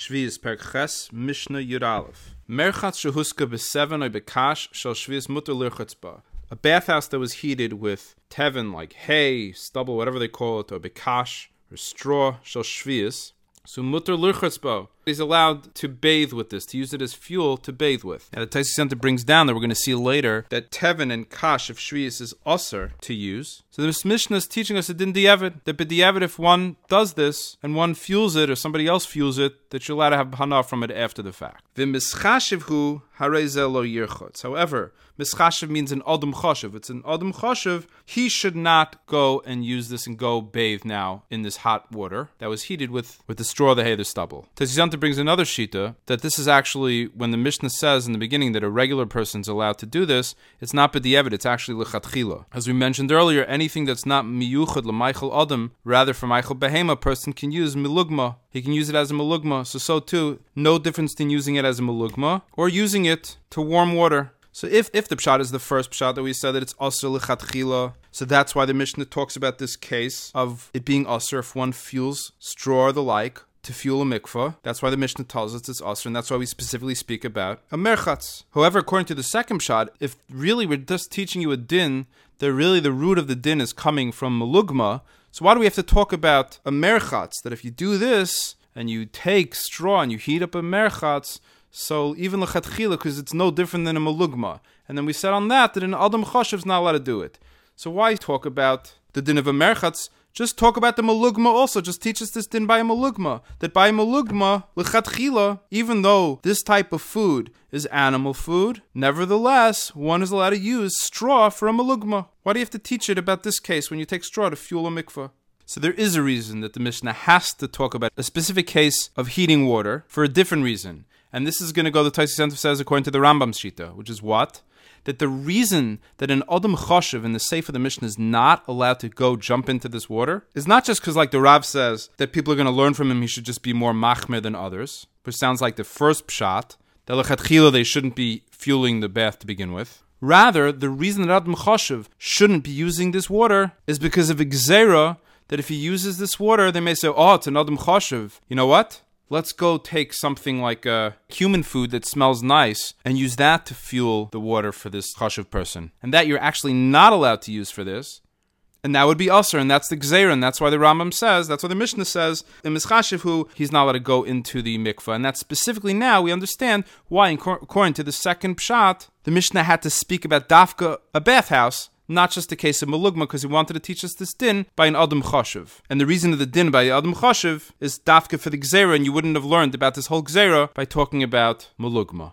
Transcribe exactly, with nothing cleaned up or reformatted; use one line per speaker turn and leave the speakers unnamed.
Shvius Perek Ches Mishnah Yud Aleph. Merchatz shehuska b'seven or b'kash shel Shvius muter lirchatz ba. A bathhouse that was heated with tevin, like hay, stubble, whatever they call it, or b'kash, or straw, shel Shvius. So muter lirchatz ba. He's allowed to bathe with this, to use it as fuel to bathe with. Now the Taisei Center brings down that we're going to see later that tevin and kash of shvius is usher to use. So the Mishnah is teaching us a din diavad, that b'diavad if one does this and one fuels it or somebody else fuels it, that you're allowed to have hana from it after the fact. V'mischashivhu harei lo yirchotz. However, mischashiv means an adam chashiv. It's an adam chashiv. He should not go and use this and go bathe now in this hot water that was heated with, with the straw, the hay, the stubble. Taisei Center brings another shita that this is actually when the Mishnah says in the beginning that a regular person's allowed to do this, it's not b'diavad, it's actually lechatchila. As we mentioned earlier, anything that's not miyuchad l'maychel adam, rather for maychel behema, a person can use milugma. He can use it as a milugma. So so too, no difference in using it as a milugma or using it to warm water. So if, if the pshat is the first pshat that we said that it's asr lechatchila, so that's why the Mishnah talks about this case of it being asr if one fuels straw or the like to fuel a mikvah. That's why the Mishnah tells us it's asr, and that's why we specifically speak about a merchatz. However, according to the second pshat, if really we're just teaching you a din, that really the root of the din is coming from malugma, so why do we have to talk about a merchatz? That if you do this, and you take straw and you heat up a merchatz, so even lechatchila, because it's no different than a malugma. And then we said on that, that an adam chashiv is not allowed to do it. So why talk about the din of a merchatz? Just talk about the malugma also. Just teach us this din by a malugma. That by a malugma, lechatchila, even though this type of food is animal food, nevertheless, one is allowed to use straw for a malugma. Why do you have to teach it about this case when you take straw to fuel a mikvah? So there is a reason that the Mishnah has to talk about a specific case of heating water for a different reason. And this is going to go, the Taisei Center says, according to the Rambam Shita, which is what? That the reason that an Adam Chashiv in the Sefer of the Mishnah is not allowed to go jump into this water is not just because, like the Rav says, that people are going to learn from him, he should just be more machmer than others, which sounds like the first pshat, that lechatchila they shouldn't be fueling the bath to begin with. Rather, the reason that Adam Chashiv shouldn't be using this water is because of a gzeira, that if he uses this water, they may say, oh, it's an Adam Chashiv. You know what? Let's go take something like a human food that smells nice and use that to fuel the water for this chashiv person. And that you're actually not allowed to use for this. And that would be usher, and that's the gzeira, and that's why the Rambam says, that's why the Mishnah says, in Mischashivhu, he's not allowed to go into the mikvah. And that's specifically now, we understand why, according to the second pshat, the Mishnah had to speak about dafka, a bathhouse, not just the case of malugma, because he wanted to teach us this din by an adam chashiv. And the reason of the din by the adam chashiv is dafka for the gzeira, and you wouldn't have learned about this whole gzeira by talking about malugma.